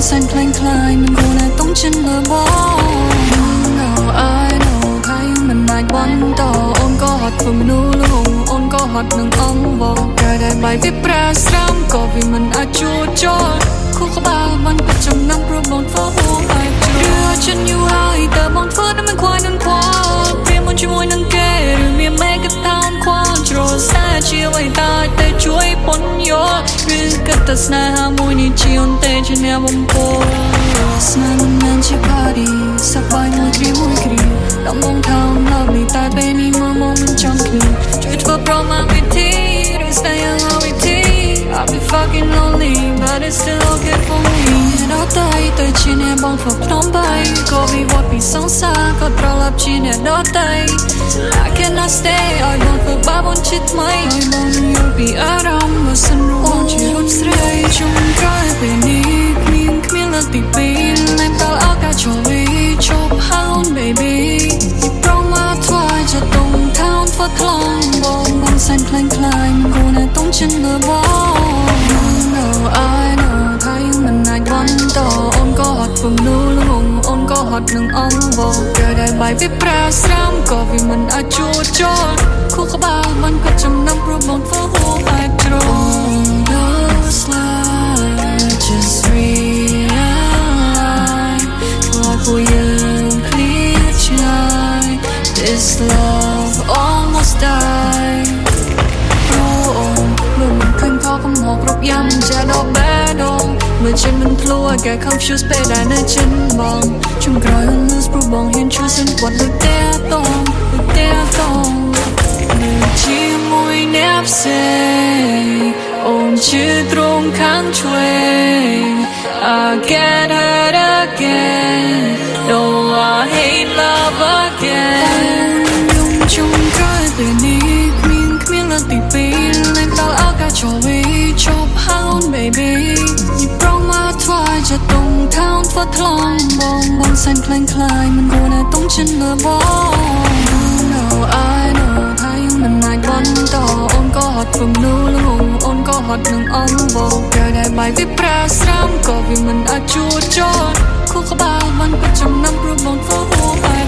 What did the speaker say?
សែនคล้ายๆមិនគួរតែต้องចិនលើបង I know ថាយើងមិនអាចបន្តអូនក៏ហត់ព្រមនូលងអូនក៏ហត់នឹងអំបងតែតែបាយវាប្រាស្រាំក៏វាមិនអាចជួចោលខួរក្បាលបានពិតចំណាំព្រោះបងធ្វើហួរហើយជ្រឿចិនយូរហើយតើបងធ្វើតែមិនខ្វាយនឹងខ្វល់ព្រាមមុនជាមួយនឹងគេឬមានមេកតោនខ្វល់ជ្រុលសាជាអ្វីតាតែជួយពន្យល់ឬក៏តែស្នេហាមួយនេះជាអូនតែជាអ្នកបំពោស្នេហ៍មិនជា party សប្បាយមួយគ្រាដល់មកថោណឡីតែពេលនេះមកមិនចង់គ្នាជួយធ្វើប្រមាណវិធីឬ stay alone with me I'll be fucking lonely but it's still okay for me ដល់តែជាអ្នកបងធ្វើភ្នំបាយក៏វិវត្តពីសង្សារក៏ត្រឡប់ជាអ្នកដតែ I cannot stay ឲ្យបងធ្វើបាបអូនជិតថ្មីឲ្យបងយល់ពីអារម្មណ៍បើសិនរួចជារូបស្រីជុំក្រោយពេលនេះគ្មានលើកទីពីរណែតើឱកាសចូលវិញជប់ហៅ baby ប្រមាថធ្វើจะต้องថោនធ្វើខ្លងបងសែនคล้ายๆមិនគួរតែต้องចិនលើបង No I know ថាយើងមិនអាចបន្តអូនក៏ហត់ព្រមនូលងអូនក៏ហត់នឹងអំបងតែដែលបាយវាប្រាស្រាំក៏វាមិនអាចជួចចោលខួរក្បាលបានពិតចំណាំព្រោះបងធ្វើហួរបែបជ្រុល Those lies just realize like we clear tonight this love almost died មិនឃើញខកកំហុសគ្រប់យ៉ាងចាដល់បែដងមើលចិត្តមិនធ្លួកែ confused ពេលដែលនៅចិនបងជុំក្រោយ lose ព្រោះបងហ៊ាន choose សិនគាត់ដូចតែតងជាមួយអ្នកផ្សេងអូនជឿត្រង់ខាងឆ្វេង I get hurt again No I hate love again ខ្ញុំជុំក្រោយពេលនេះគ្មានលើកទីពីរណែតើឱកាសចូលវិញជប់ហៅ baby ញីប្រងមកធ្វើจะต้องថោនធ្វើថ្លងបងសែនคล้ายៗមិនគួរតែต้องចិនលើបង No I know ថាយើងមិនអាចបន្តអូនក៏ហត់ព្រមនូលងអូនក៏ហត់នឹងអំបងតែដែលបាយវាប្រាស្រាំក៏វាមិនអាចជួចចោលខួរក្បាលបានពិតចំណាំព្រោះបងធ្វើហួរ